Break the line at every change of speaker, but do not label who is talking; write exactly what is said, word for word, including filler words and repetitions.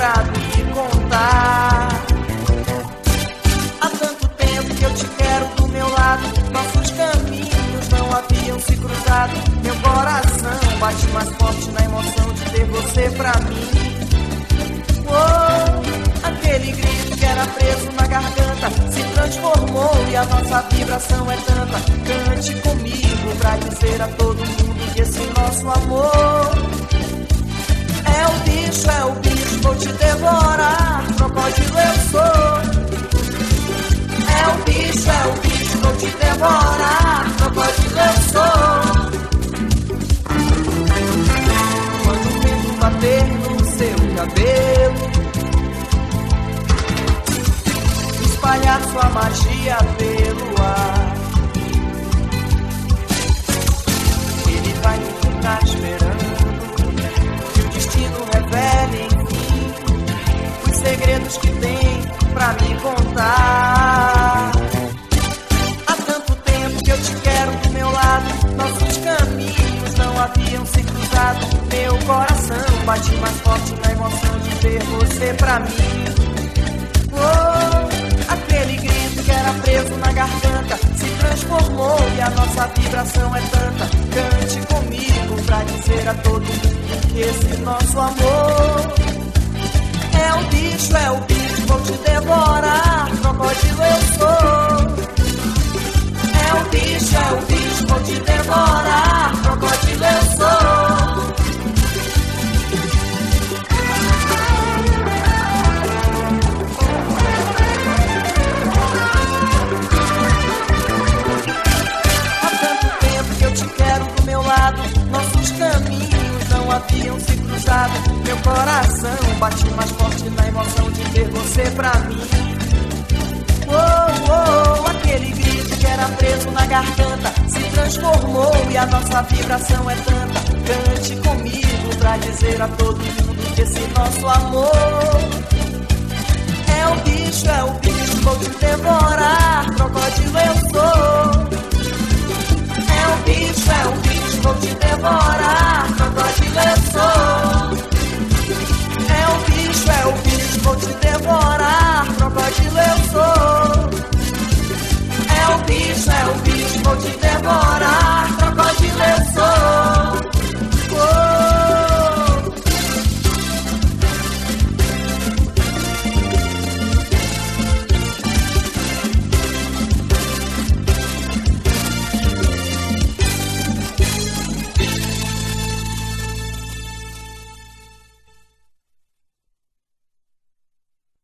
pra me contar. Há tanto tempo que eu te quero do meu lado, nossos caminhos não haviam se cruzado. Meu coração bate mais forte na emoção de ter você pra mim. Oh, aquele grito que era preso na garganta se transformou e a nossa vibração é tanta. Cante comigo pra dizer a todo mundo que esse nosso amor é o bicho, é o bicho, vou te devorar, crocodilo eu sou. É o bicho, é o bicho, vou te devorar, crocodilo eu sou. Quando o vento bater no seu cabelo, espalhar sua magia pelo ar, ele vai ficar esperando que o destino revele, enfim, os segredos que tem pra me contar. Há tanto tempo que eu te quero do meu lado, nossos caminhos não haviam se cruzado. Meu coração bate mais forte na emoção de ter você pra mim. Oh, aquele grito que era preso na garganta se transformou e a nossa vibração é tanta. Cante comigo pra dizer a todo mundo que esse nosso amor é o bicho, é o bicho, vou te devorar, crocodilo eu sou. É o bicho, é o bicho, vou te devorar, crocodilo eu sou. Há tanto tempo que eu te quero do meu lado, nossos caminhos não haviam se cruzado. Meu coração bate mais forte na emoção de ter você pra mim. Oh, oh, aquele grito que era preso na garganta se transformou e a nossa vibração é tanta. Cante comigo pra dizer a todo mundo que esse nosso amor é o bicho, é o bicho, vou te devorar, crocodilo eu sou. É o bicho, é o bicho, vou te devorar, crocodilo eu sou. É o bicho, é o bicho, vou te devorar, crocodilo eu sou. É o bicho, é o bicho, vou te devorar.